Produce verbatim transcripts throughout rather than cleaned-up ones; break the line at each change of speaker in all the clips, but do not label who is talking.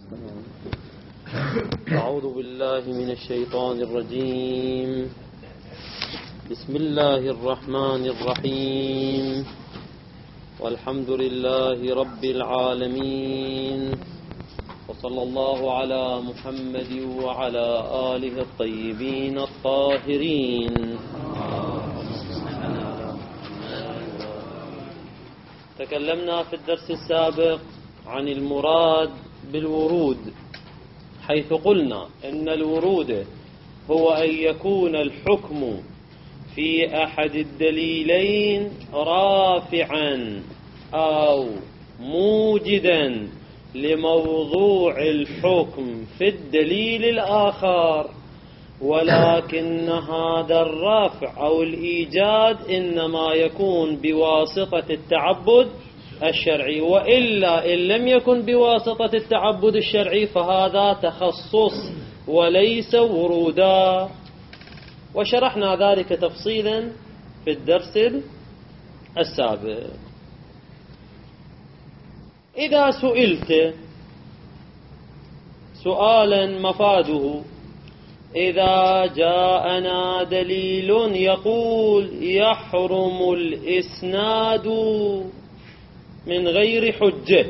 أعوذ بالله من الشيطان الرجيم. بسم الله الرحمن الرحيم، والحمد لله رب العالمين، وصلى الله على محمد وعلى آله الطيبين الطاهرين. تكلمنا في الدرس السابق عن المراد بالورود، حيث قلنا إن الورود هو أن يكون الحكم في أحد الدليلين رافعا أو موجدا لموضوع الحكم في الدليل الآخر، ولكن هذا الرفع أو الإيجاد إنما يكون بواسطة التعبد الشرعي، وإلا إن لم يكن بواسطة التعبد الشرعي فهذا تخصص وليس ورودا، وشرحنا ذلك تفصيلا في الدرس السابق. إذا سئلت سؤالا مفاده إذا جاءنا دليل يقول يحرم الإسناد من غير حجة،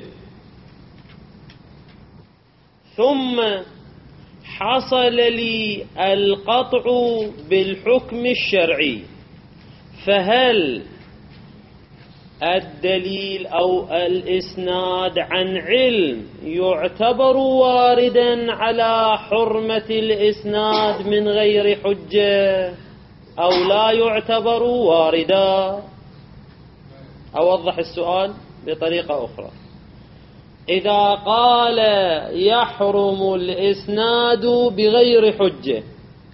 ثم حصل لي القطع بالحكم الشرعي، فهل الدليل أو الإسناد عن علم يعتبر واردا على حرمة الإسناد من غير حجة أو لا يعتبر واردا؟ أوضح السؤال بطريقة أخرى. إذا قال يحرم الإسناد بغير حجة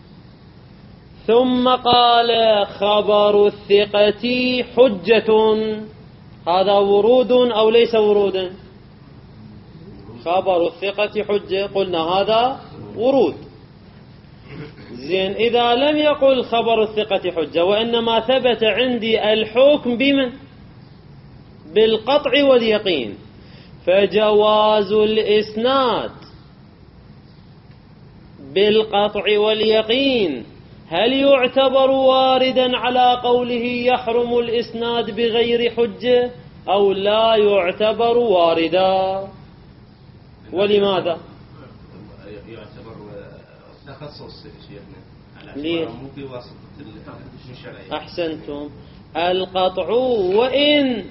ثم قال خبر الثقة حجة، هذا ورود أو ليس ورودا؟ خبر الثقة حجة، قلنا هذا ورود. زين، إذا لم يقل خبر الثقة حجة وإنما ثبت عندي الحكم بمن؟ بالقطع واليقين، فجواز الإسناد بالقطع واليقين هل يعتبر واردا على قوله يحرم الإسناد بغير حجة أو لا يعتبر واردا؟ ولماذا؟
يعتبر تخصص شيخنا،
ليه؟
مو بواسطة الشرعية.
أحسنتم. القطع وإن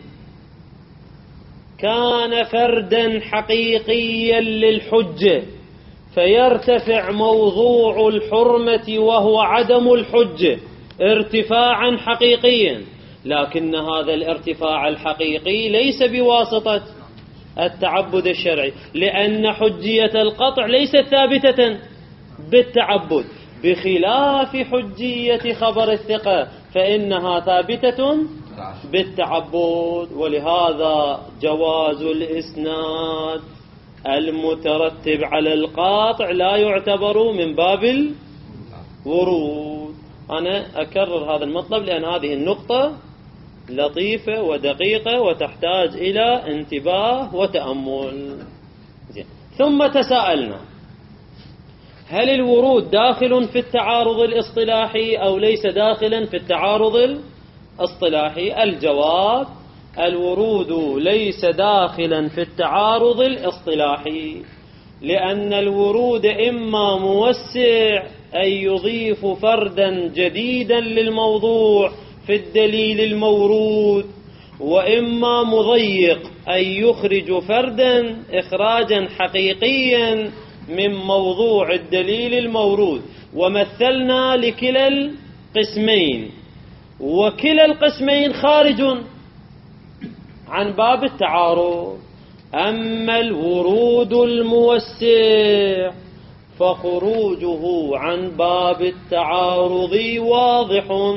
كان فردا حقيقيا للحجة فيرتفع موضوع الحرمة وهو عدم الحجة ارتفاعا حقيقيا، لكن هذا الارتفاع الحقيقي ليس بواسطة التعبد الشرعي، لأن حجية القطع ليست ثابتة بالتعبد، بخلاف حجية خبر الثقة فإنها ثابتة بالتعبد. ولهذا جواز الإسناد المترتب على القاطع لا يعتبر من باب الورود. أنا أكرر هذا المطلب لأن هذه النقطة لطيفة ودقيقة وتحتاج إلى انتباه وتأمل. ثم تساءلنا هل الورود داخل في التعارض الاصطلاحي أو ليس داخلا في التعارض الاصطلاحي؟ الجواب الورود ليس داخلا في التعارض الاصطلاحي، لأن الورود إما موسع أن يضيف فردا جديدا للموضوع في الدليل المورود، وإما مضيق أن يخرج فردا إخراجا حقيقيا من موضوع الدليل المورود. ومثلنا لكلا القسمين، وكلا القسمين خارج عن باب التعارض. أما الورود الموسع فخروجه عن باب التعارض واضح،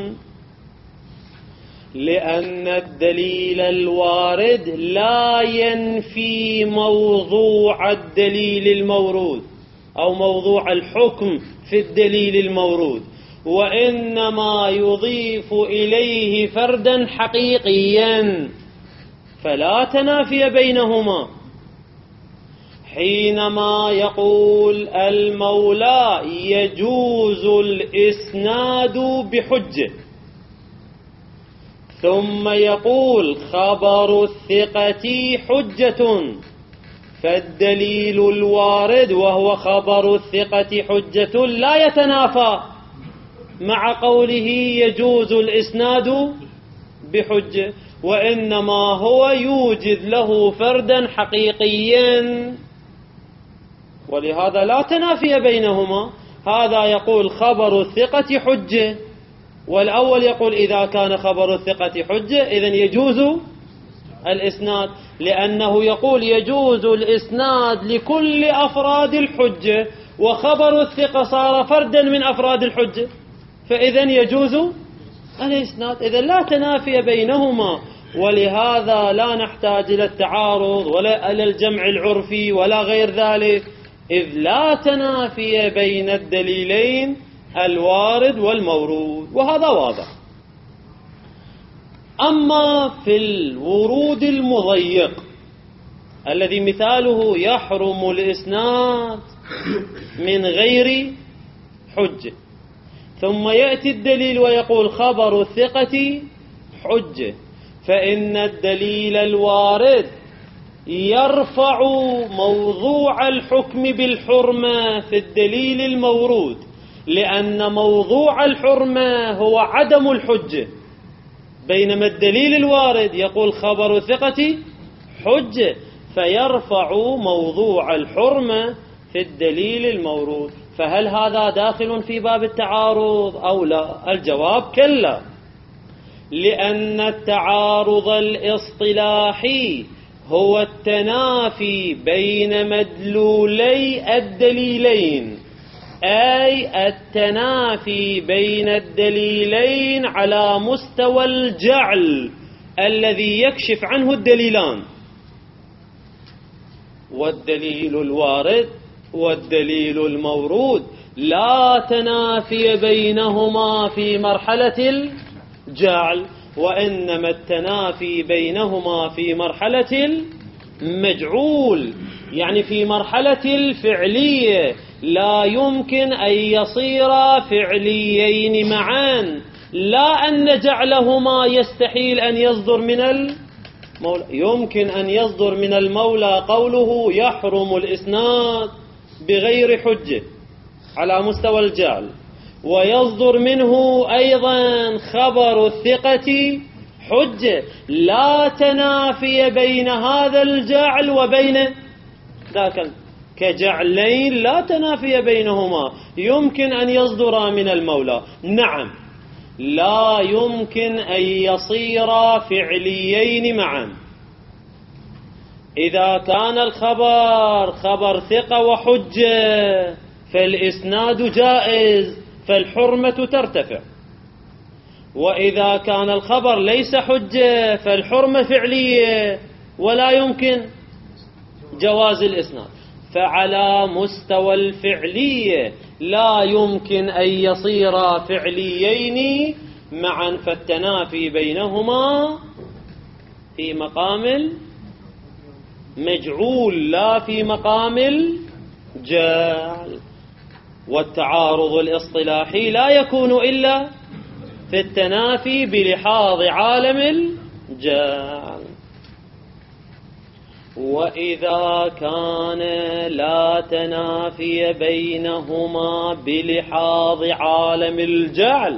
لأن الدليل الوارد لا ينفي موضوع الدليل المورود أو موضوع الحكم في الدليل المورود، وإنما يضيف إليه فردا حقيقيا، فلا تنافي بينهما. حينما يقول المولى يجوز الإسناد بحجة، ثم يقول خبر الثقة حجة، فالدليل الوارد وهو خبر الثقة حجة لا يتنافى مع قوله يجوز الإسناد بحجة، وإنما هو يوجد له فردا حقيقيا، ولهذا لا تنافي بينهما. هذا يقول خبر الثقة حجة، والأول يقول إذا كان خبر الثقة حجة إذن يجوز الإسناد، لأنه يقول يجوز الإسناد لكل أفراد الحجة، وخبر الثقة صار فردا من أفراد الحجة، فإذن يجوز الإسناد. إذن لا تنافي بينهما، ولهذا لا نحتاج إلى التعارض ولا إلى الجمع العرفي ولا غير ذلك، إذ لا تنافي بين الدليلين الوارد والمورود، وهذا واضح. أما في الورود المضيق الذي مثاله يحرم الإسناد من غير حجة، ثم يأتي الدليل ويقول خبر الثقة حجة، فإن الدليل الوارد يرفع موضوع الحكم بالحرمة في الدليل المورود، لأن موضوع الحرمة هو عدم الحجة، بينما الدليل الوارد يقول خبر الثقة حجة، فيرفع موضوع الحرمة في الدليل المورود. فهل هذا داخل في باب التعارض أو لا؟ الجواب كلا، لأن التعارض الاصطلاحي هو التنافي بين مدلولي الدليلين، أي التنافي بين الدليلين على مستوى الجعل الذي يكشف عنه الدليلان. والدليل الوارد والدليل المورود لا تنافي بينهما في مرحلة الجعل، وإنما التنافي بينهما في مرحلة المجعول، يعني في مرحلة الفعلية. لا يمكن أن يصيرا فعليين معا، لا أن جعلهما يستحيل أن يصدر من المولى. يمكن أن يصدر من المولى قوله يحرم الإسناد بغير حجة على مستوى الجعل، ويصدر منه أيضا خبر الثقة حجة، لا تنافي بين هذا الجعل وبين ذاك، كجعلين لا تنافي بينهما، يمكن أن يصدرا من المولى. نعم، لا يمكن أن يصيرا فعليين معا. إذا كان الخبر خبر ثقة وحجة فالإسناد جائز، فالحرمة ترتفع، وإذا كان الخبر ليس حجة فالحرمة فعلية ولا يمكن جواز الإسناد. فعلى مستوى الفعلية لا يمكن أن يصير فعليين معا، فالتنافي بينهما في مقام المجعول لا في مقام الجعل. والتعارض الاصطلاحي لا يكون إلا في التنافي بلحاظ عالم الجعل. وإذا كان لا تنافي بينهما بلحاظ عالم الجعل،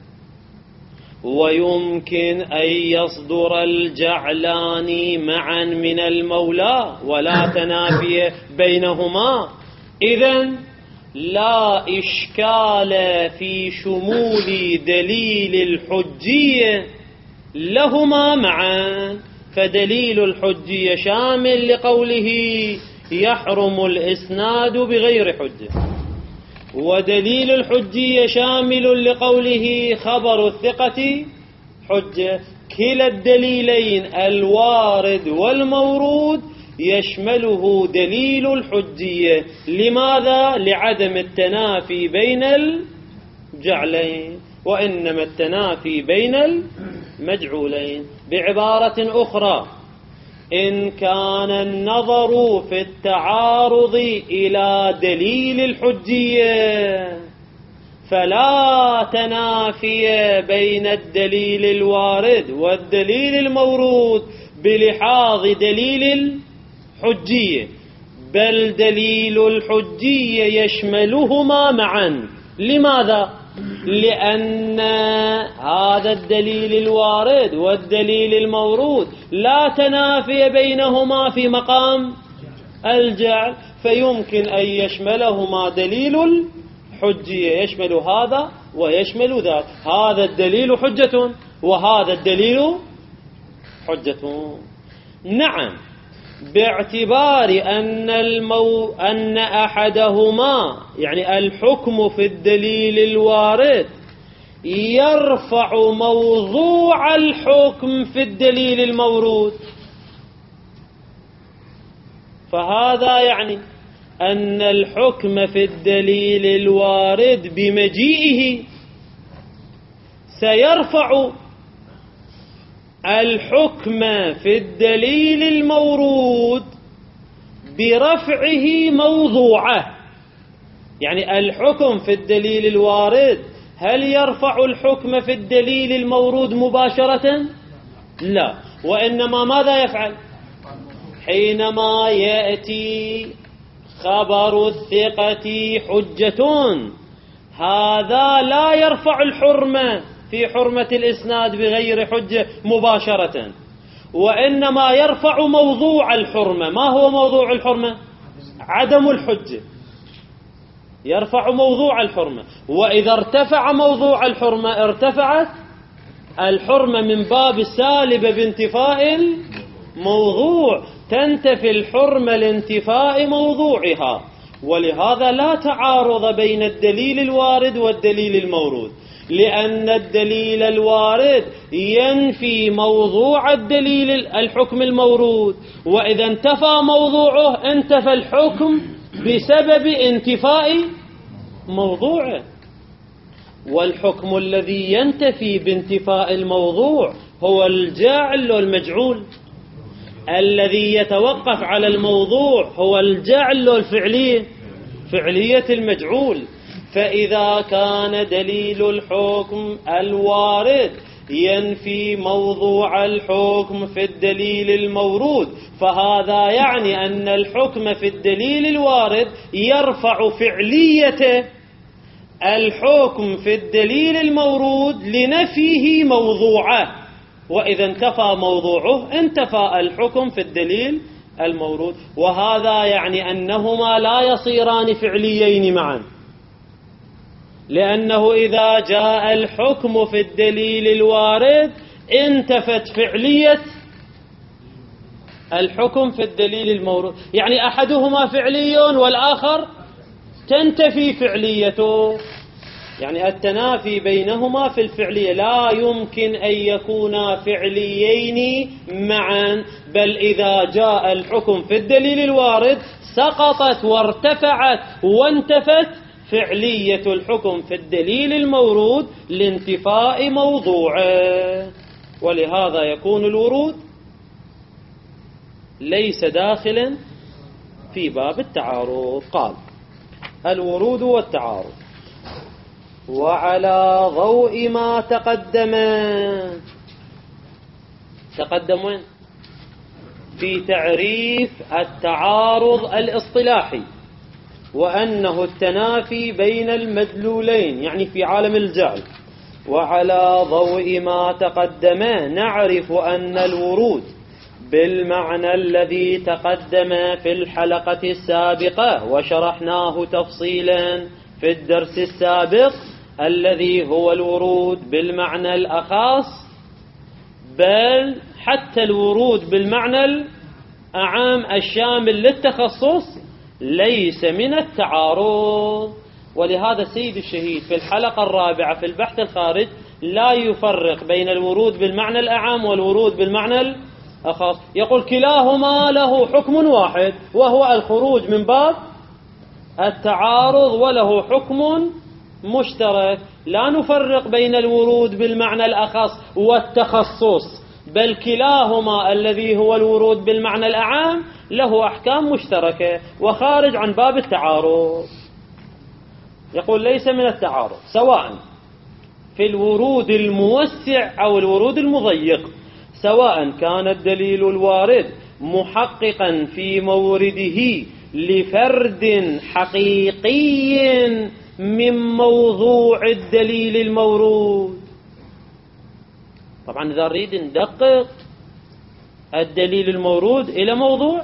ويمكن أن يصدر الجعلان معا من المولى ولا تنافي بينهما، إذن لا إشكال في شمول دليل الحجية لهما معا. فدليل الحجية شامل لقوله يحرم الإسناد بغير حجة، ودليل الحجية شامل لقوله خبر الثقة حجة. كلا الدليلين الوارد والمورود يشمله دليل الحجية. لماذا؟ لعدم التنافي بين الجعلين، وإنما التنافي بين المجعولين. بعبارة أخرى، إن كان النظر في التعارض إلى دليل الحجية فلا تنافي بين الدليل الوارد والدليل المورود بلحاظ دليل الحجية، بل دليل الحجية يشملهما معا. لماذا؟ لأن هذا الدليل الوارد والدليل المورود لا تنافي بينهما في مقام الجعل، فيمكن أن يشملهما دليل الحجية، يشمل هذا ويشمل ذاك. هذا الدليل حجة وهذا الدليل حجة. نعم، باعتبار أن, المو... أن أحدهما يعني الحكم في الدليل الوارد يرفع موضوع الحكم في الدليل المورود، فهذا يعني أن الحكم في الدليل الوارد بمجيئه سيرفع الحكم في الدليل المورود برفعه موضوعه. يعني الحكم في الدليل الوارد هل يرفع الحكم في الدليل المورود مباشرة؟ لا، وإنما ماذا يفعل؟ حينما يأتي خبر الثقة حجة، هذا لا يرفع الحرمة في حرمة الإسناد بغير حجة مباشرة، وإنما يرفع موضوع الحرمة. ما هو موضوع الحرمة؟ عدم الحجة. يرفع موضوع الحرمة، وإذا ارتفع موضوع الحرمة ارتفعت الحرمة من باب السالب بانتفاء الموضوع، تنتفي الحرمة لانتفاء موضوعها. ولهذا لا تعارض بين الدليل الوارد والدليل المورود، لأن الدليل الوارد ينفي موضوع الدليل الحكم المورود، وإذا انتفى موضوعه انتفى الحكم بسبب انتفاء موضوعه. والحكم الذي ينتفي بانتفاء الموضوع هو الجاعل والمجعول. الذي يتوقف على الموضوع هو الجعل والفعلية، فعلية المجعول. فإذا كان دليل الحكم الوارد ينفي موضوع الحكم في الدليل المورود، فهذا يعني أن الحكم في الدليل الوارد يرفع فعلية الحكم في الدليل المورود لنفيه موضوعه، وإذا انتفى موضوعه انتفى الحكم في الدليل المورود. وهذا يعني أنهما لا يصيران فعليين معا، لأنه إذا جاء الحكم في الدليل الوارد انتفت فعلية الحكم في الدليل المورود، يعني أحدهما فعلي والآخر تنتفي فعليته. يعني التنافي بينهما في الفعلية، لا يمكن أن يكونا فعليين معا، بل إذا جاء الحكم في الدليل الوارد سقطت وارتفعت وانتفت فعلية الحكم في الدليل المورود لانتفاء موضوعه. ولهذا يكون الورود ليس داخلا في باب التعارض. قال الورود والتعارض. وعلى ضوء ما تقدم، تقدم وين؟ في تعريف التعارض الاصطلاحي، وأنه التنافي بين المدلولين يعني في عالم الجعل. وعلى ضوء ما تقدم نعرف أن الورود بالمعنى الذي تقدم في الحلقة السابقة وشرحناه تفصيلا في الدرس السابق، الذي هو الورود بالمعنى الأخص، بل حتى الورود بالمعنى الأعام الشامل للتخصص ليس من التعارض. ولهذا السيد الشهيد في الحلقة الرابعة في البحث الخارج لا يفرق بين الورود بالمعنى الأعام والورود بالمعنى الأخص، يقول كلاهما له حكم واحد وهو الخروج من باب التعارض، وله حكم مشترك. لا نفرق بين الورود بالمعنى الأخص والتخصص، بل كلاهما الذي هو الورود بالمعنى الأعام له أحكام مشتركة وخارج عن باب التعارض. يقول ليس من التعارض سواء في الورود الموسع أو الورود المضيق، سواء كان الدليل الوارد محققا في مورده لفرد حقيقي من موضوع الدليل المورود. طبعا إذا نريد ندقق الدليل المورود إلى موضوع،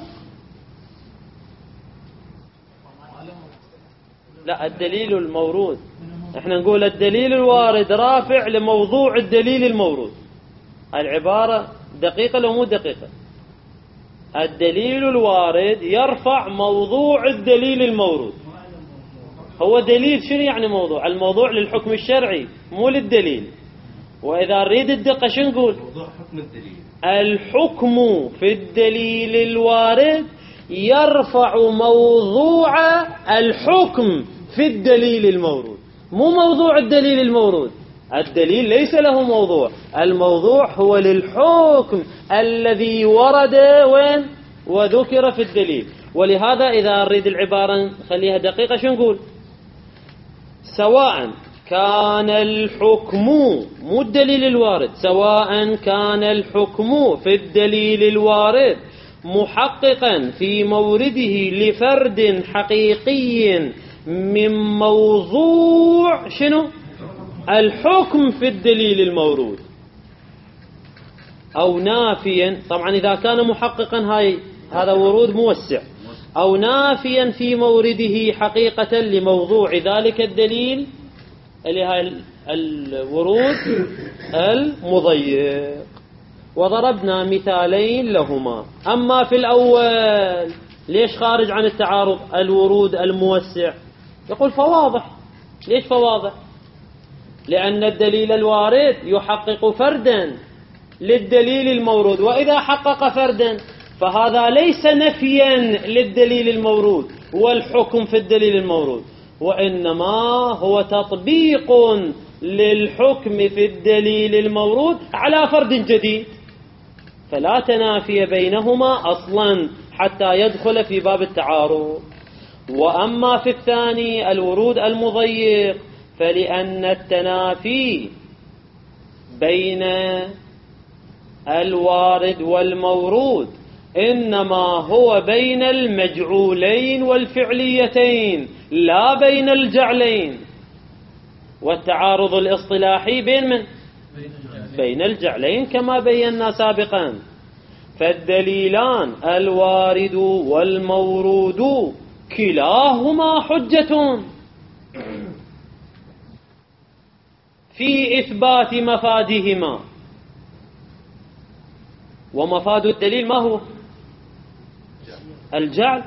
لا الدليل المورود احنا نقول الدليل الوارد رافع لموضوع الدليل المورود. العبارة دقيقة لو مو دقيقة. الدليل الوارد يرفع موضوع الدليل المورود. هو دليل شنو يعني موضوع؟ الموضوع للحكم الشرعي مو للدليل. وإذا نريد الدقة شنو نقول؟
موضوع حكم الدليل.
الحكم في الدليل الوارد يرفع موضوع الحكم في الدليل المورود، مو موضوع الدليل المورود. الدليل ليس له موضوع، الموضوع هو للحكم الذي ورد وين وذكر في الدليل. ولهذا إذا نريد العبارة نخليها دقيقة شو نقول؟ سواء كان الحكم مو الدليل الوارد، سواء كان الحكم في الدليل الوارد محققا في مورده لفرد حقيقي من موضوع شنو الحكم في الدليل المورود، أو نافيا. طبعا إذا كان محققا هاي هذا ورود موسع، أو نافيا في مورده حقيقة لموضوع ذلك الدليل اللي هاي الورود المضيق. وضربنا مثالين لهما. أما في الأول ليش خارج عن التعارض الورود الموسع؟ يقول فواضح. ليش فواضح؟ لأن الدليل الوارد يحقق فردا للدليل المورود، وإذا حقق فردا فهذا ليس نفيا للدليل المورود والحكم في الدليل المورود، وإنما هو تطبيق للحكم في الدليل المورود على فرد جديد، فلا تنافي بينهما أصلا حتى يدخل في باب التعارض. وأما في الثاني الورود المضيق فلأن التنافي بين الوارد والمورود إنما هو بين المجعولين والفعليتين لا بين الجعلين. والتعارض الاصطلاحي بين من؟ بين الجعلين كما بينا سابقا. فالدليلان الوارد والمورود كلاهما حجة في إثبات مفادهما. ومفاد الدليل ما هو؟ الجعل.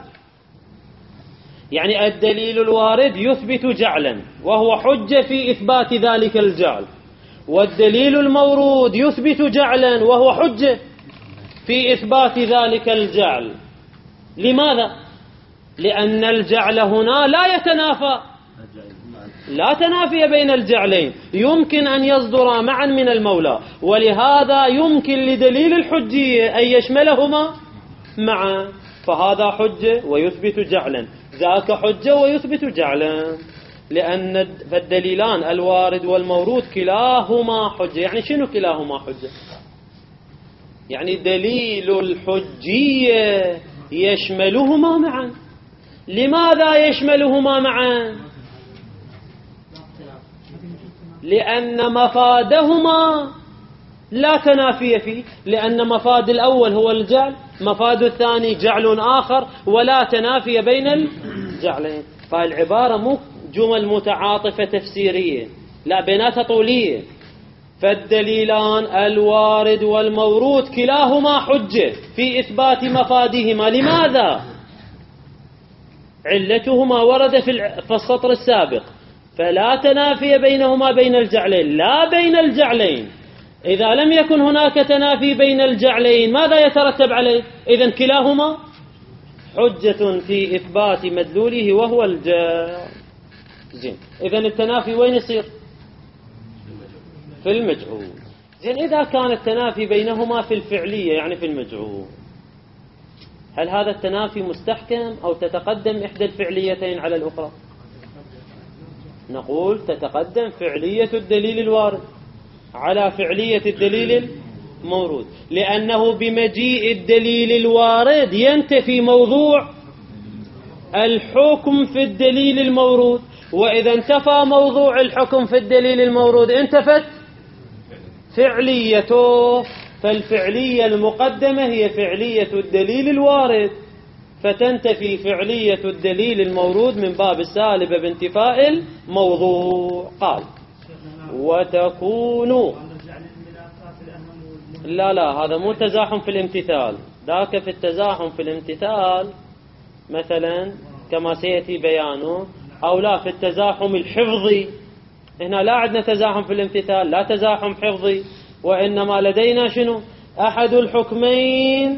يعني الدليل الوارد يثبت جعلا وهو حجة في إثبات ذلك الجعل، والدليل المورود يثبت جعلا وهو حجة في إثبات ذلك الجعل. لماذا؟ لأن الجعل هنا لا يتنافى، لا تنافي بين الجعلين، يمكن أن يصدر معا من المولى، ولهذا يمكن لدليل الحجية أن يشملهما معا، فهذا حجة ويثبت جعلا، ذاك حجة ويثبت جعلا. لأن فالدليلان الوارد والمورود كلاهما حجة. يعني شنو كلاهما حجة؟ يعني دليل الحجية يشملهما معا. لماذا يشملهما معا؟ لأن مفادهما لا تنافي فيه، لأن مفاد الأول هو الجعل، مفاد الثاني جعل آخر، ولا تنافي بين الجعلين. فالعبارة مو جمل متعاطفة تفسيرية، لا بيناتها طولية. فالدليلان الوارد والمورود كلاهما حجة في إثبات مفادهما. لماذا؟ علتهما ورد في السطر السابق، فلا تنافي بينهما بين الجعلين لا بين الجعلين. إذا لم يكن هناك تنافي بين الجعلين ماذا يترتب عليه؟ إذن كلاهما حجة في إثبات مدلوله وهو الجعل. زين، إذن التنافي وين يصير؟ في المجعول. زين إذا كان التنافي بينهما في الفعلية يعني في المجعول، هل هذا التنافي مستحكم أو تتقدم إحدى الفعليتين على الأخرى؟ نقول تتقدم فعلية الدليل الوارد على فعلية الدليل المورود، لأنه بمجيء الدليل الوارد ينتفي موضوع الحكم في الدليل المورود، وإذا انتفى موضوع الحكم في الدليل المورود انتفت فعليته، فالفعلية المقدمة هي فعلية الدليل الوارد، فتنتفي فعلية الدليل المورود من باب السالبة بانتفاء الموضوع. قال وتكون، لا لا هذا مو تزاحم في الامتثال، ذاك في التزاحم في الامتثال مثلا كما سيأتي بيانه، أو لا في التزاحم الحفظي. هنا لا عندنا تزاحم في الامتثال، لا تزاحم حفظي، وإنما لدينا شنو؟ أحد الحكمين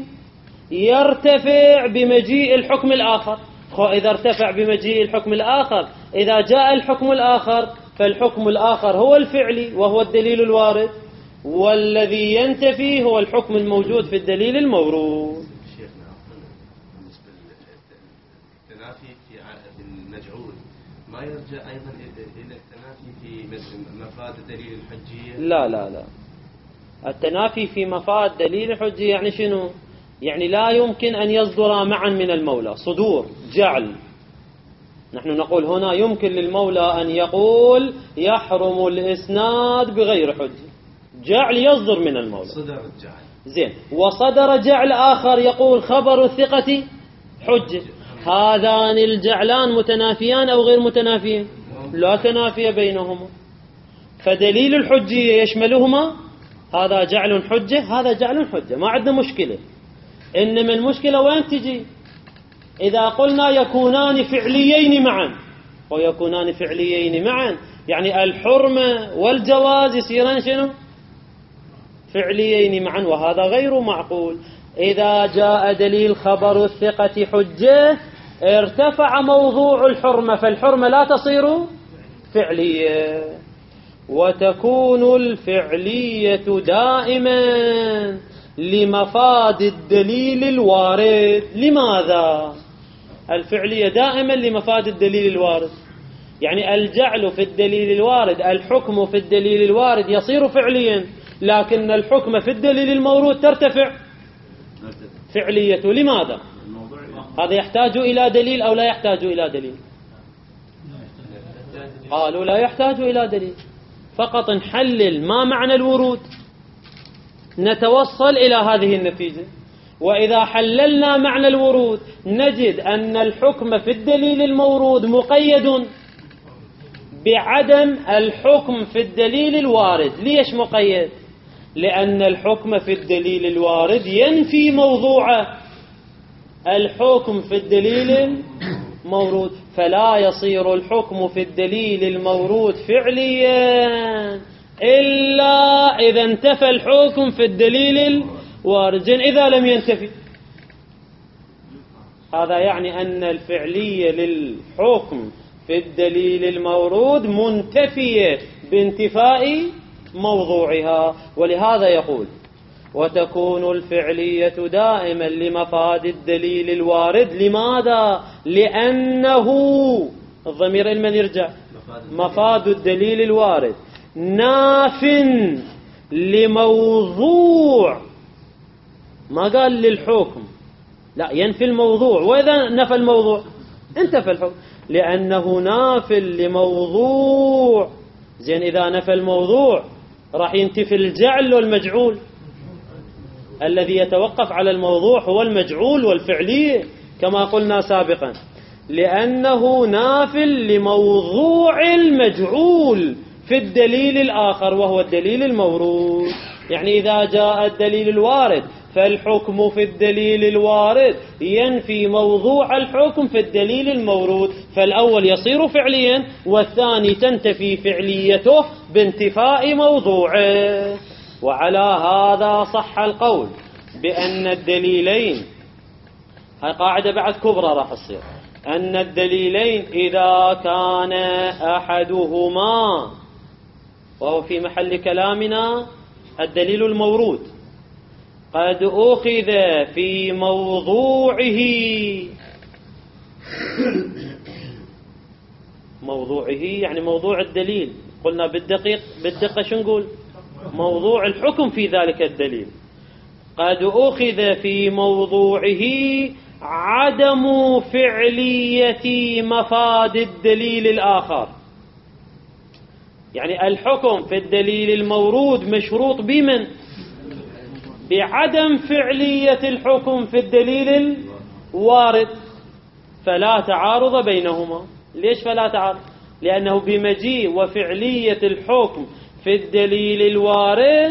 يرتفع بمجيء الحكم الآخر. إذا ارتفع بمجيء الحكم الآخر، إذا جاء الحكم الآخر فالحكم الآخر هو الفعلي وهو الدليل الوارد، والذي ينتفي هو الحكم الموجود في الدليل المورود.
شيخنا بالنسبة للتنافي في المجعول ما يرجع أيضا إلى التنافي في مفاد دليل الحجية؟
لا لا لا، التنافي في مفاد دليل الحجية يعني شنو؟ يعني لا يمكن أن يصدر معا من المولى صدور جعل. نحن نقول هنا يمكن للمولى أن يقول يحرم الإسناد بغير حجة، جعل يصدر من المولى،
صدر الجعل
زين، وصدر جعل آخر يقول خبر الثقة حجة. هذان الجعلان متنافيان أو غير متنافيين؟ لا تنافي بينهما، فدليل الحجية يشملهما، هذا جعل حجة هذا جعل حجة، ما عندنا مشكلة. إنما المشكلة وين تجي؟ إذا قلنا يكونان فعليين معا، ويكونان فعليين معا يعني الحرمة والجواز يصيران شنو؟ فعليين معا، وهذا غير معقول. إذا جاء دليل خبر الثقة حجة ارتفع موضوع الحرمة، فالحرمة لا تصير فعلية. وتكون الفعلية دائما لمفاد الدليل الوارد. لماذا الفعلية دائما لمفاد الدليل الوارد؟ يعني الجعل في الدليل الوارد، الحكم في الدليل الوارد يصير فعليا، لكن الحكم في الدليل المورود ترتفع فعليته. لماذا؟ هذا يحتاج إلى دليل أو لا يحتاج إلى دليل؟ قالوا لا يحتاج إلى دليل، فقط نحلل ما معنى الورود نتوصل إلى هذه النتيجة. وإذا حللنا معنى الورود نجد أن الحكم في الدليل المورود مقيد بعدم الحكم في الدليل الوارد. ليش مقيد؟ لأن الحكم في الدليل الوارد ينفي موضوع الحكم في الدليل المورود، فلا يصير الحكم في الدليل المورود فعليا إلا إذا انتفى الحكم في الدليل الوارد. إذا لم ينتفي، هذا يعني أن الفعلية للحكم في الدليل المورود منتفية بانتفاء موضوعها. ولهذا يقول وتكون الفعلية دائما لمفاد الدليل الوارد. لماذا؟ لأنه الضمير لمن يرجع؟ مفاد الدليل الوارد ناف لموضوع، ما قال للحكم، لا ينفي الموضوع. وإذا نفى الموضوع انتفى الحكم، لأنه ناف لموضوع. زين، إذا نفى الموضوع راح ينتفي الجعل والمجعول. الذي يتوقف على الموضوع هو المجعول والفعلية كما قلنا سابقا، لأنه ناف لموضوع المجعول في الدليل الآخر وهو الدليل المورود. يعني إذا جاء الدليل الوارد فالحكم في الدليل الوارد ينفي موضوع الحكم في الدليل المورود، فالأول يصير فعليا والثاني تنتفي فعليته بانتفاء موضوعه. وعلى هذا صح القول بأن الدليلين، هاي قاعدة بعد كبرى راح تصير، أن الدليلين إذا كان أحدهما، وهو في محل كلامنا الدليل المورود قد أخذ في موضوعه، موضوعه يعني موضوع الدليل، قلنا بالدقيق بالدقة شو نقول؟ موضوع الحكم في ذلك الدليل. قد أخذ في موضوعه عدم فعلية مفاد الدليل الآخر، يعني الحكم في الدليل المورود مشروط بمن؟ بعدم فعلية الحكم في الدليل الوارد، فلا تعارض بينهما. ليش فلا تعارض؟ لأنه بمجيء وفعلية الحكم في الدليل الوارد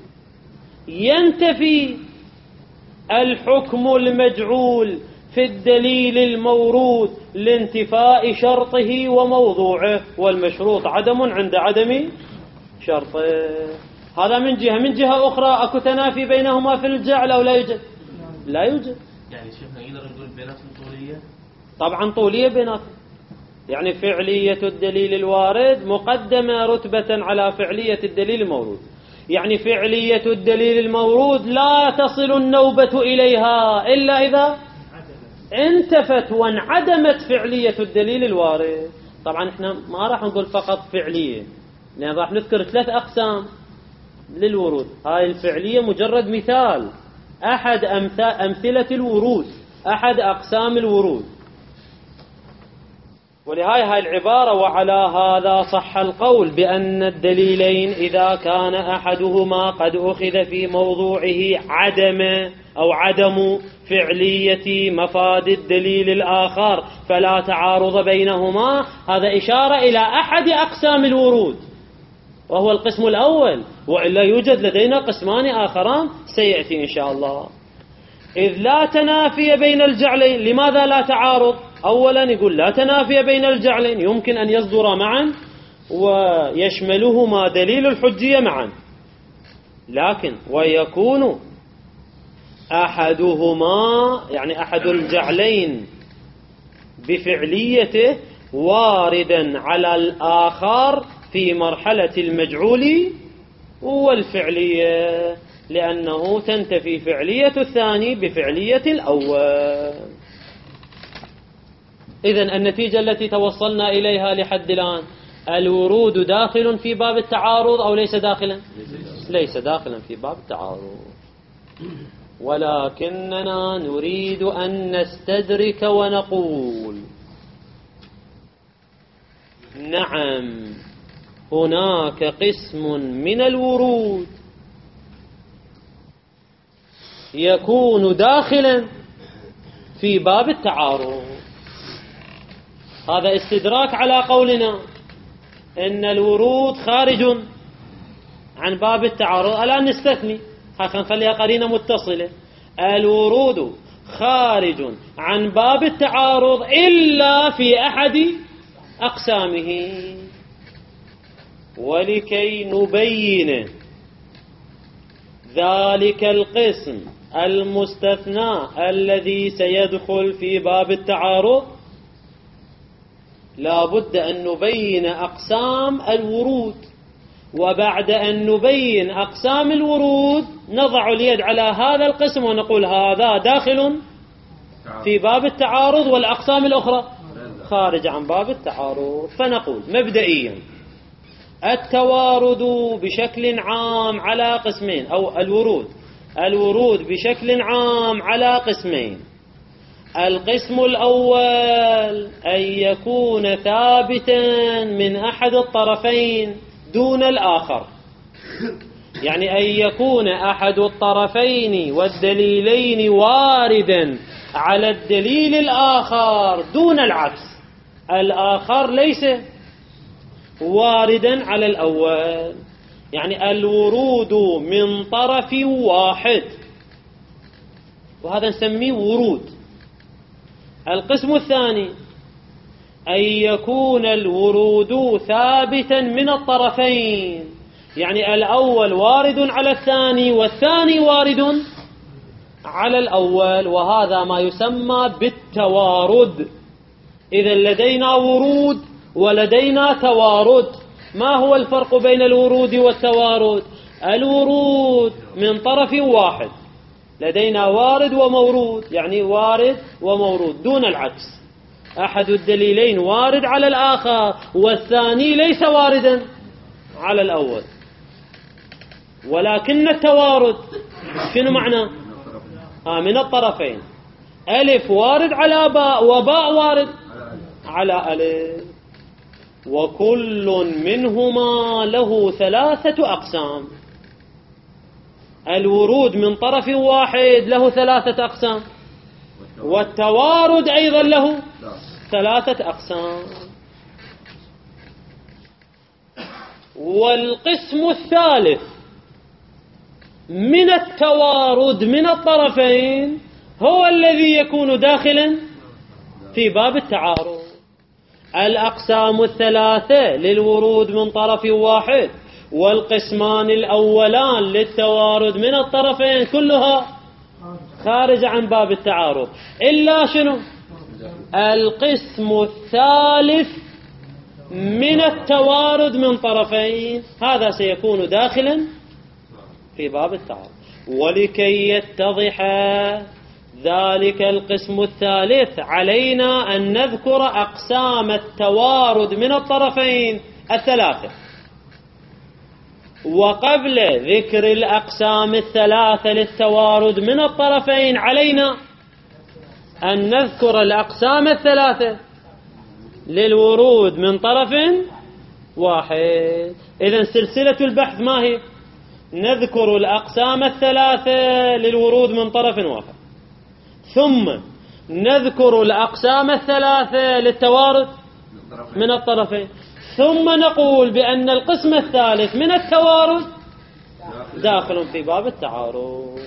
ينتفي الحكم المجعول في الدليل المورود لانتفاء شرطه وموضوعه، والمشروط عدم عند عدم شرطه. هذا من جهة. من جهة أخرى أكو تنافي بينهما في الجعل أو لا يوجد؟ لا يوجد.
يعني شيخنا نقدر نقول بيناتهم طولية؟
طبعا طولية بيناتهم، يعني فعلية الدليل الوارد مقدمة رتبة على فعلية الدليل المورود. يعني فعلية الدليل المورود لا تصل النوبة إليها إلا إذا انتفت وانعدمت فعلية الدليل الوارد. طبعا احنا ما راح نقول فقط فعلية، لأن راح نذكر ثلاث أقسام للورود. هاي الفعلية مجرد مثال، أحد أمثلة الورود، أحد أقسام الورود. ولهاي هاي العبارة وعلى هذا صح القول بأن الدليلين إذا كان أحدهما قد أخذ في موضوعه عدم أو عدم فعلية مفاد الدليل الآخر فلا تعارض بينهما. هذا إشارة إلى أحد أقسام الورود وهو القسم الأول، وإلا يوجد لدينا قسمان آخران سيأتي إن شاء الله. إذ لا تنافي بين الجعلين. لماذا لا تعارض؟ أولا يقول لا تنافي بين الجعلين، يمكن أن يصدر معا ويشملهما دليل الحجية معا، لكن ويكون أحدهما يعني أحد الجعلين بفعليته واردا على الآخر في مرحلة المجعول والفعلية، لأنه تنتفي فعلية الثاني بفعلية الأول. إذن النتيجة التي توصلنا إليها لحد الآن، الورود داخل في باب التعارض أو ليس داخلا؟ ليس داخلا في باب التعارض، ولكننا نريد أن نستدرك ونقول نعم هناك قسم من الورود يكون داخلا في باب التعارض. هذا استدراك على قولنا إن الورود خارج عن باب التعارض. الآن نستثني، خلينا نخليها قرينة متصلة. الورود خارج عن باب التعارض إلا في أحد أقسامه. ولكي نبين ذلك القسم المستثنى الذي سيدخل في باب التعارض لا بد أن نبين أقسام الورود، وبعد أن نبين أقسام الورود نضع اليد على هذا القسم ونقول هذا داخل في باب التعارض والأقسام الأخرى خارج عن باب التعارض. فنقول مبدئيا التوارد بشكل عام على قسمين، أو الورود الورود بشكل عام على قسمين. القسم الأول أن يكون ثابتا من أحد الطرفين دون الآخر، يعني أن يكون أحد الطرفين والدليلين واردا على الدليل الآخر دون العكس، الآخر ليس واردا على الأول، يعني الورود من طرف واحد، وهذا نسميه ورود. القسم الثاني أن يكون الورود ثابتا من الطرفين، يعني الأول وارد على الثاني والثاني وارد على الأول، وهذا ما يسمى بالتوارد. إذا لدينا ورود ولدينا توارد. ما هو الفرق بين الورود والتوارد؟ الورود من طرف واحد، لدينا وارد ومورود، يعني وارد ومورود دون العكس. أحد الدليلين وارد على الآخر والثاني ليس واردا على الأول، ولكن التوارد شنو معنى؟ آه من الطرفين، ألف وارد على باء وباء وارد على ألف، وكل منهما له ثلاثة أقسام. الورود من طرف واحد له ثلاثة أقسام، والتوارد أيضا له ثلاثة أقسام. والقسم الثالث من التوارد من الطرفين هو الذي يكون داخلا في باب التعارض. الأقسام الثلاثة للورود من طرف واحد والقسمان الأولان للتوارد من الطرفين كلها خارج عن باب التعارض، إلا شنو؟ القسم الثالث من التوارد من طرفين، هذا سيكون داخلا في باب التعارض. ولكي يتضح ذلك القسم الثالث علينا أن نذكر أقسام التوارد من الطرفين الثلاثة. وقبل ذكر الأقسام الثلاثة للتوارد من الطرفين علينا أن نذكر الأقسام الثلاثة للورود من طرف واحد. إذن سلسلة البحث ما هي؟ نذكر الأقسام الثلاثة للورود من طرف واحد، ثم نذكر الأقسام الثلاثة للتوارد من الطرفين، ثم نقول بأن القسم الثالث من التوارد داخل في باب التعارض.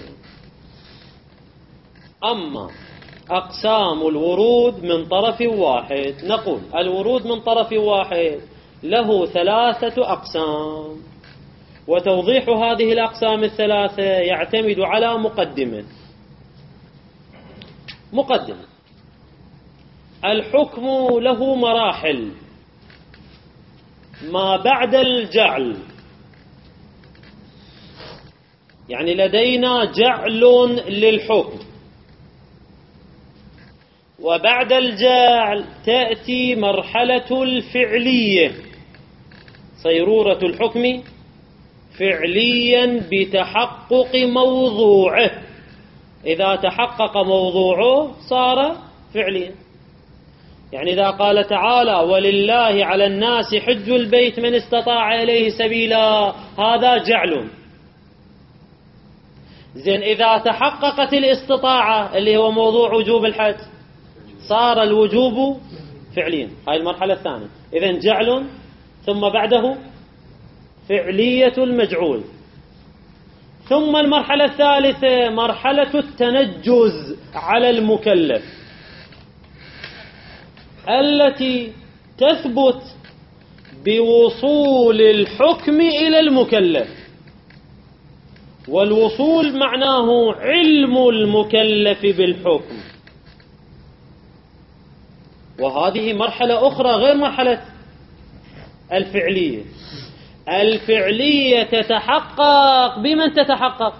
أما أقسام الورود من طرف واحد، نقول الورود من طرف واحد له ثلاثة أقسام، وتوضيح هذه الأقسام الثلاثة يعتمد على مقدمة. مقدمة: الحكم له مراحل. ما بعد الجعل، يعني لدينا جعل للحكم، وبعد الجعل تأتي مرحلة الفعلية، صيرورة الحكم فعليا بتحقق موضوعه. إذا تحقق موضوعه صار فعليا. يعني إذا قال تعالى ولله على الناس حج البيت من استطاع إليه سبيلا، هذا جعل. زين، إذا تحققت الاستطاعة اللي هو موضوع وجوب الحج صار الوجوب فعليا. هاي المرحلة الثانية. إذن جعل، ثم بعده فعلية المجعول، ثم المرحلة الثالثة مرحلة التنجز على المكلف التي تثبت بوصول الحكم إلى المكلف. والوصول معناه علم المكلف بالحكم، وهذه مرحلة أخرى غير مرحلة الفعلية. الفعلية تتحقق بمن تتحقق؟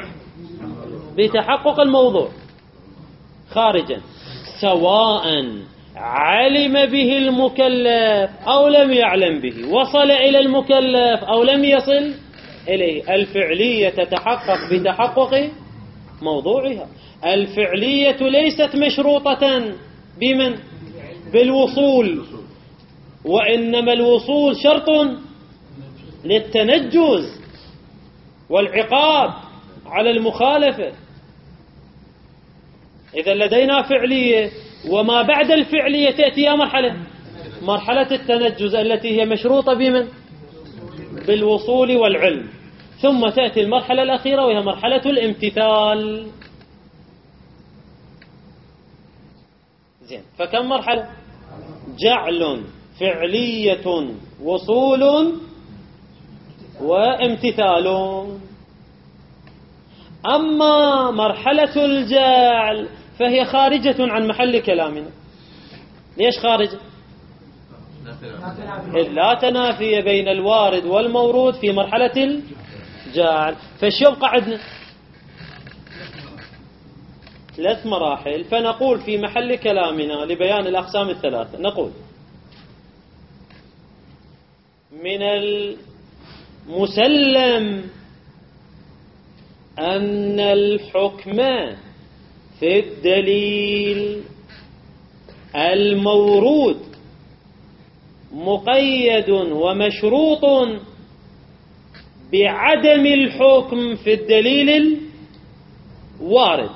بتحقق الموضوع خارجا، سواء علم به المكلف أو لم يعلم به، وصل إلى المكلف أو لم يصل إليه. الفعلية تتحقق بتحقق موضوعها. الفعلية ليست مشروطة بمن؟ بالوصول، وإنما الوصول شرط للتنجز والعقاب على المخالفة. إذا لدينا فعلية، وما بعد الفعلية تأتي مرحلة مرحلة التنجز التي هي مشروطة بمن؟ بالوصول والعلم. ثم تأتي المرحلة الأخيرة وهي مرحلة الامتثال. زين، فكم مرحلة؟ جعل، فعلية، وصول، وامتثال. أما مرحلة الجعل فهي خارجة عن محل كلامنا. ليش خارجة؟ لا تنافي بين الوارد والمورود في مرحلة جعل. فش يبقى عندنا ثلاث مراحل. فنقول في محل كلامنا لبيان الأقسام الثلاثة، نقول من المسلم أن الحكم في الدليل المورود مقيد ومشروط بعدم الحكم في الدليل الوارد،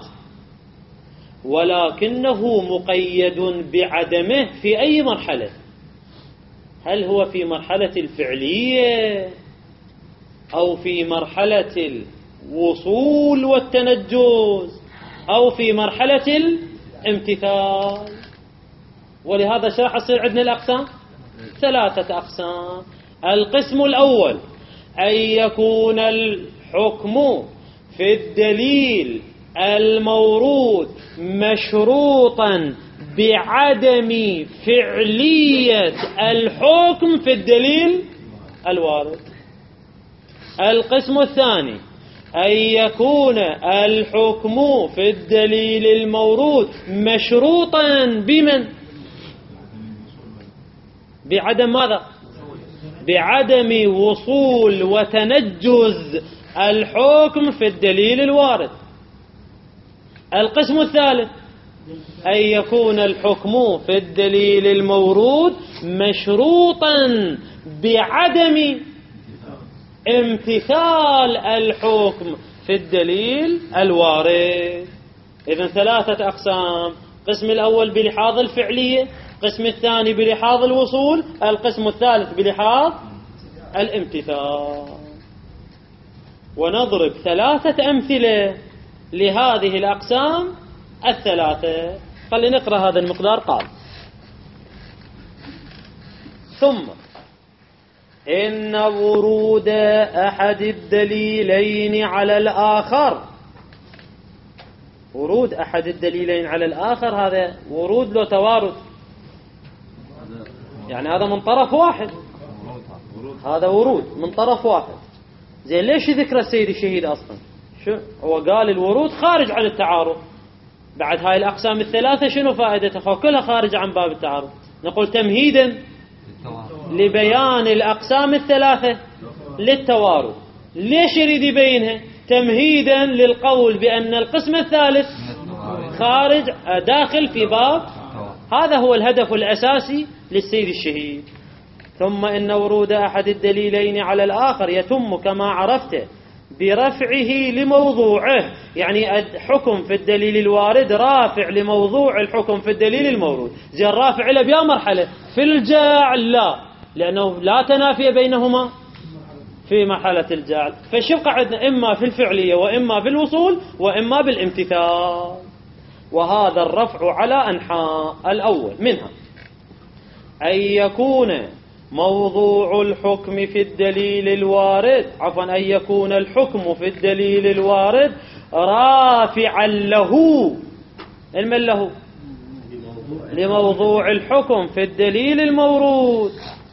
ولكنه مقيد بعدمه في أي مرحلة؟ هل هو في مرحلة الفعلية أو في مرحلة الوصول والتنجز أو في مرحلة الامتثال؟ ولهذا شرح يصير عندنا الأقسام ثلاثة أقسام. القسم الأول أن يكون الحكم في الدليل المورود مشروطا بعدم فعلية الحكم في الدليل الوارد. القسم الثاني أن يكون الحكم في الدليل المورود مشروطا بمن؟ بعدم ماذا؟ بعدم وصول وتنجز الحكم في الدليل الوارد. القسم الثالث أن يكون الحكم في الدليل المورود مشروطا بعدم امتثال الحكم في الدليل الوارد. إذن ثلاثة أقسام: القسم الأول بلحاظ الفعلية، القسم الثاني بلحاظ الوصول، القسم الثالث بلحاظ الامتثال. ونضرب ثلاثة أمثلة لهذه الأقسام الثلاثة. خلينا نقرأ هذا المقدار. قال: ثم إن ورود أحد الدليلين على الآخر، ورود أحد الدليلين على الآخر هذا ورود له توارد، يعني هذا من طرف واحد، هذا ورود من طرف واحد. زين ليش ذكر السيد الشهيد أصلا؟ شو هو قال؟ الورود خارج عن التعارض. بعد هاي الأقسام الثلاثة شنو فائدتها؟ كلها خارج عن باب التعارض. نقول تمهيدا لبيان الأقسام الثلاثة للتوارد. ليش يريد يبينها؟ تمهيدا للقول بأن القسم الثالث خارج داخل في باب. هذا هو الهدف الأساسي للسيد الشهيد. ثم إن ورود أحد الدليلين على الآخر يتم كما عرفت برفعه لموضوعه، يعني الحكم في الدليل الوارد رافع لموضوع الحكم في الدليل المورود. زي الرافع له بيا مرحلة، في الجعل لا، لأنه لا تنافي بينهما في مرحلة الجعل. فالشبقة عندنا إما في الفعلية وإما في الوصول وإما بالامتثال. وهذا الرفع على أنحاء: الأول منها أن يكون موضوع الحكم في الدليل الوارد عفوا أن يكون الحكم في الدليل الوارد رافعا له، علما له، لموضوع الحكم في الدليل المورود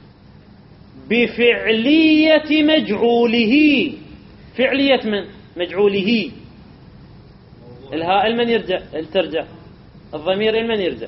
بفعلية مجعوله. فعلية من؟ مجعوله. الهاء من يرجع؟ ترجع الضمير من يرجع؟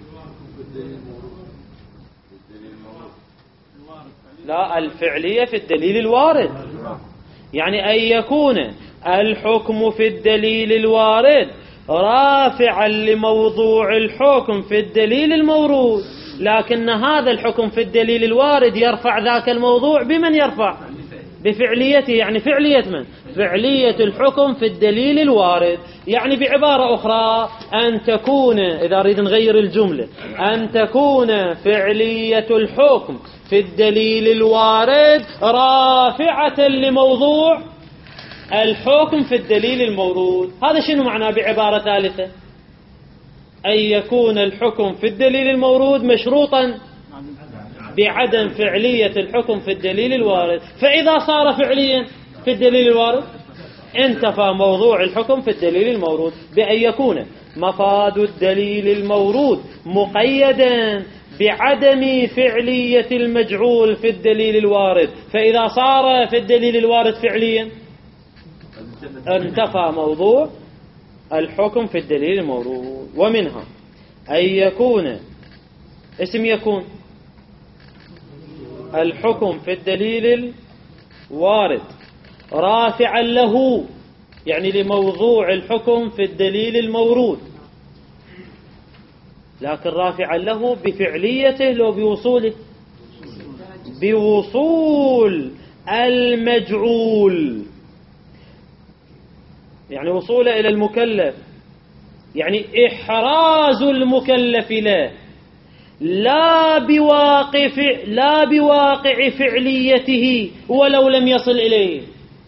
لا، الفعلية في الدليل الوارد، يعني أن يكون الحكم في الدليل الوارد رافعا لموضوع الحكم في الدليل المورود، لكن هذا الحكم في الدليل الوارد يرفع ذاك الموضوع بمن يرفع؟ بفعليته. يعني فعلية من؟ فعلية الحكم في الدليل الوارد. يعني بعبارة أخرى أن تكون، إذا أريد نغير الجملة، أن تكون فعلية الحكم في الدليل الوارد رافعة لموضوع الحكم في الدليل المورود. هذا شنو معناه بعبارة ثالثة؟ أن يكون الحكم في الدليل المورود مشروطا بعدم فعلية الحكم في الدليل الوارد. فإذا صار فعليا في الدليل الوارد انتفى موضوع الحكم في الدليل المورود. بأن يكون مفاد الدليل المورود مقيدا بعدم فعلية المجعول في الدليل الوارد. فإذا صار في الدليل الوارد فعليا انتفى موضوع الحكم في الدليل المورود. ومنها أن يكون اسم يكون الحكم في الدليل الوارد رافعا له، يعني لموضوع الحكم في الدليل المورود، لكن رافعا له بفعليته لو بوصوله، بوصول المجعول، يعني وصوله إلى المكلف، يعني إحراز المكلف له، لا بواقع لا بواقع فعليته ولو لم يصل إليه.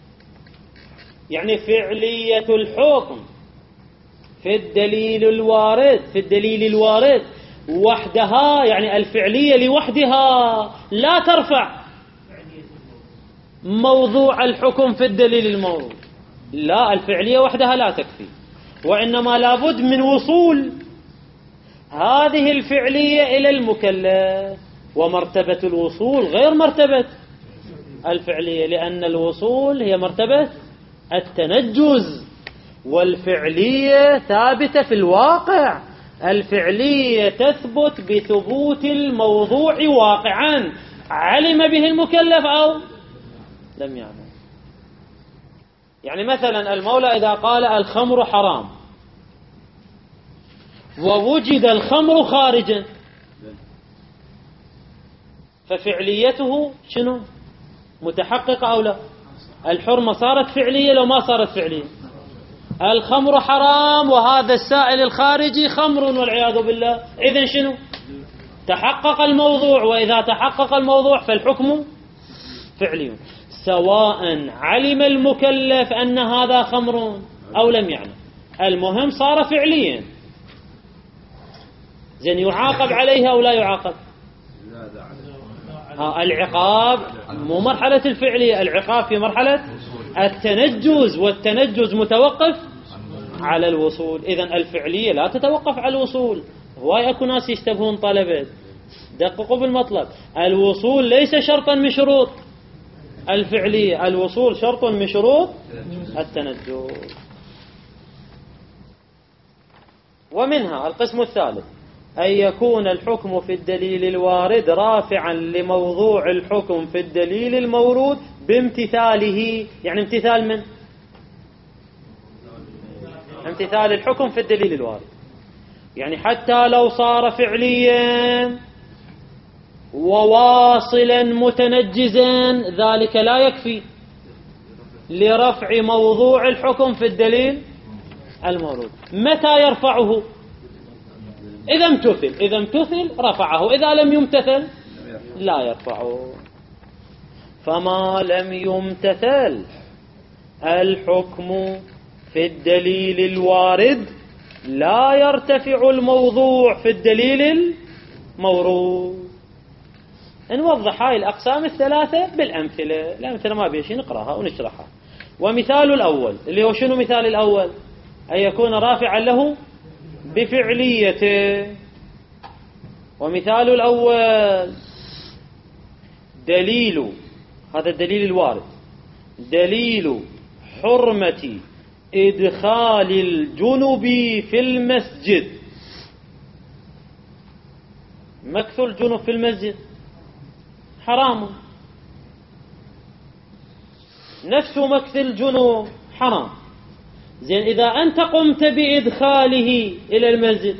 يعني فعلية الحكم في الدليل الوارد في الدليل الوارد وحدها، يعني الفعلية لوحدها لا ترفع موضوع الحكم في الدليل المورود، لا، الفعلية وحدها لا تكفي، وإنما لابد من وصول هذه الفعلية إلى المكلف، ومرتبة الوصول غير مرتبة الفعلية، لأن الوصول هي مرتبة التنجز، والفعلية ثابتة في الواقع. الفعلية تثبت بثبوت الموضوع واقعا، علم به المكلف أو لم يعلم. يعني مثلا المولى إذا قال الخمر حرام ووجد الخمر خارجا، ففعليته شنو؟ متحققة أو لا؟ الحرمة صارت فعلية لو ما صارت فعلية. الخمر حرام وهذا السائل الخارجي خمر والعياذ بالله، إذن شنو؟ تحقق الموضوع، وإذا تحقق الموضوع فالحكم فعلي، سواء علم المكلف أن هذا خمر أو لم يعلم، المهم صار فعليا. زين، يعاقب عليها أو لا يعاقب؟ ها، العقاب مو مرحلة الفعلية، العقاب في مرحلة التنجز، والتنجز متوقف على الوصول. إذن الفعلية لا تتوقف على الوصول. هواي أكو ناس يشتبهون طلبة، دققوا بالمطلب، الوصول ليس شرطا من شروط الفعلية، الوصول شرط من شروط التنجز. ومنها القسم الثالث أن يكون الحكم في الدليل الوارد رافعا لموضوع الحكم في الدليل المورود بامتثاله. يعني امتثال من؟ امتثال الحكم في الدليل الوارد، يعني حتى لو صار فعليا وواصلا متنجزا ذلك لا يكفي لرفع موضوع الحكم في الدليل المورود. متى يرفعه؟ إذا امتثل، إذا امتثل رفعه، إذا لم يمتثل لا يرفعه. فما لم يمتثل الحكم في الدليل الوارد لا يرتفع الموضوع في الدليل المورود. نوضح هاي الأقسام الثلاثة بالأمثلة، الأمثلة ما بيشي نقرأها ونشرحها. ومثال الأول اللي هو شنو؟ مثال الأول أن يكون رافعا له بفعليته. ومثال الأول دليل، هذا الدليل الوارد، دليل حرمة إدخال الجنب في المسجد. مكث الجنب في المسجد حرام، نفس مكث الجنب حرام. زين، إذا أنت قمت بإدخاله إلى المسجد،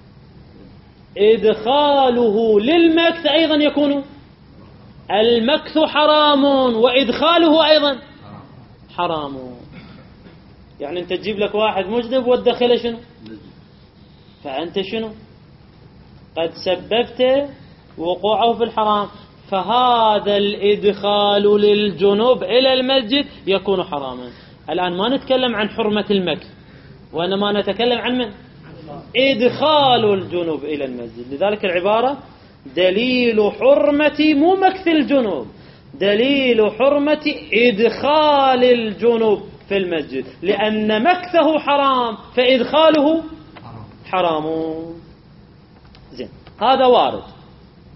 إدخاله للمكث أيضا يكون المكث حرام، وإدخاله أيضا حرام. يعني أنت تجيب لك واحد مجنب وتدخله شنو؟ فأنت شنو؟ قد سببت وقوعه في الحرام، فهذا الإدخال للجنوب إلى المسجد يكون حراما. الآن ما نتكلم عن حرمة المكث، وإنما نتكلم عن من؟ إدخال الجنوب إلى المسجد. لذلك العبارة دليل حرمة مو مكث الجنوب، دليل حرمة إدخال الجنوب في المسجد، لأن مكثه حرام فإدخاله حرام. زين، هذا وارد.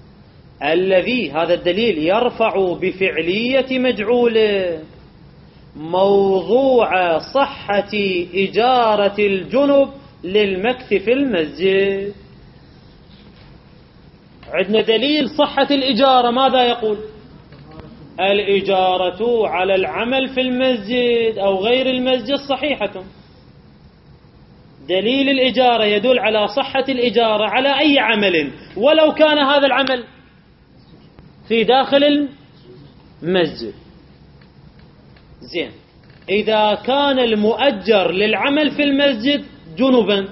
الذي هذا الدليل يرفع بفعلية مجعوله، موضوع صحة إجارة الجنب للمكث في المسجد. عندنا دليل صحة الإجارة، ماذا يقول؟ الإجارة على العمل في المسجد أو غير المسجد صحيحة. دليل الإجارة يدل على صحة الإجارة على أي عمل، ولو كان هذا العمل في داخل المسجد. زين، إذا كان المؤجر للعمل في المسجد جنبا،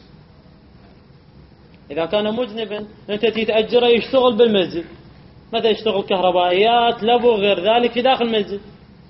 إذا كان مجنبا أنت تتأجره يشتغل بالمسجد، ماذا يشتغل كهربائيات لبو غير ذلك في داخل المسجد،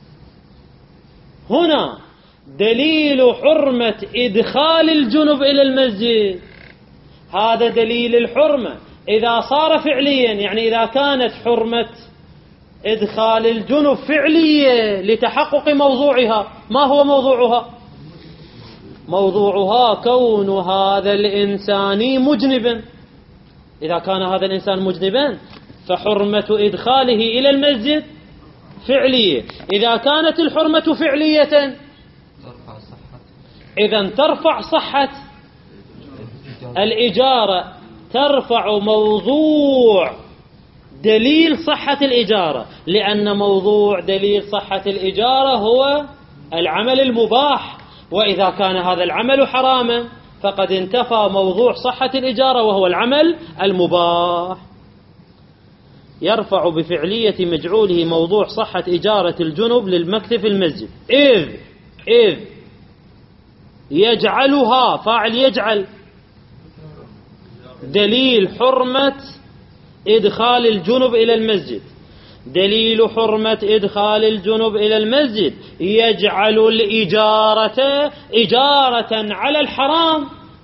هنا دليل حرمة إدخال الجنب إلى المسجد، هذا دليل الحرمة. إذا صار فعليا، يعني إذا كانت حرمة إدخال الجنب فعلية لتحقق موضوعها، ما هو موضوعها؟ موضوعها كون هذا الإنسان مجنبا. إذا كان هذا الإنسان مجنبا فحرمة إدخاله إلى المسجد فعلية. إذا كانت الحرمة فعلية إذن ترفع صحة الإجارة، ترفع موضوع دليل صحة الإجارة، لأن موضوع دليل صحة الإجارة هو العمل المباح، وإذا كان هذا العمل حراما فقد انتفى موضوع صحة الإجارة وهو العمل المباح. يرفع بفعلية مجعوله موضوع صحة إجارة الجنب للمكث في المسجد، إذ إذ يجعلها، فاعل يجعل، دليل حرمة إدخال الجنب إلى المسجد، دليل حرمة إدخال الجنب إلى المسجد يجعل الإجارة إجارة على الحرام،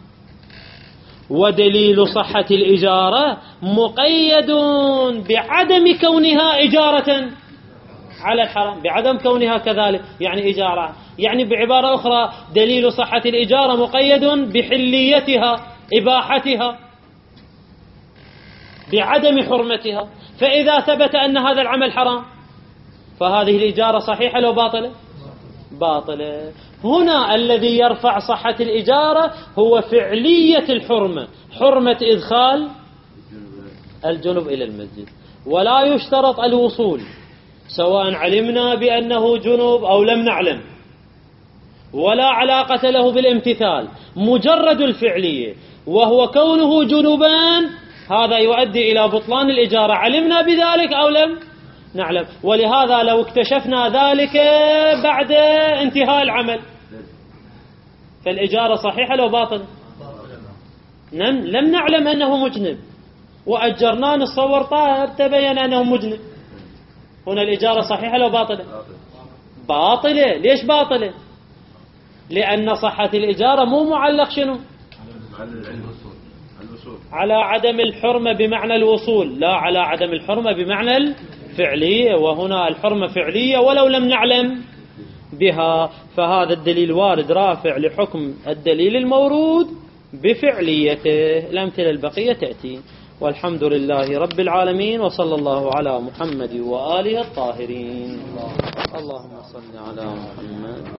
ودليل صحة الإجارة مقيد بعدم كونها إجارة على الحرام، بعدم كونها كذلك، يعني إجارة، يعني بعبارة أخرى دليل صحة الإجارة مقيد بحليتها، إباحتها، بعدم حرمتها. فإذا ثبت أن هذا العمل حرام فهذه الإجارة صحيحة لو باطلة؟ باطلة. هنا الذي يرفع صحة الإجارة هو فعلية الحرمة، حرمة إدخال الجنب إلى المسجد، ولا يشترط الوصول، سواء علمنا بأنه جنب أو لم نعلم، ولا علاقة له بالامتثال، مجرد الفعلية، وهو كونه جنبان هذا يؤدي إلى بطلان الإجارة، علمنا بذلك أو لم نعلم. ولهذا لو اكتشفنا ذلك بعد انتهاء العمل فالإجارة صحيحة لو باطل؟ لم نعلم أنه مجنب وأجرناه، نتصور طائر تبين أنه مجنب، هنا الإجارة صحيحة لو باطلة؟ باطلة. ليش باطلة؟ لأن صحة الإجارة مو معلق شنو؟ على عدم الحرمة بمعنى الوصول، لا على عدم الحرمة بمعنى الفعلية، وهنا الحرمة فعلية ولو لم نعلم بها، فهذا الدليل وارد رافع لحكم الدليل المورود بفعليته. الأمثلة البقية تأتي، والحمد لله رب العالمين، وصلى الله على محمد وآله الطاهرين. اللهم صل على محمد.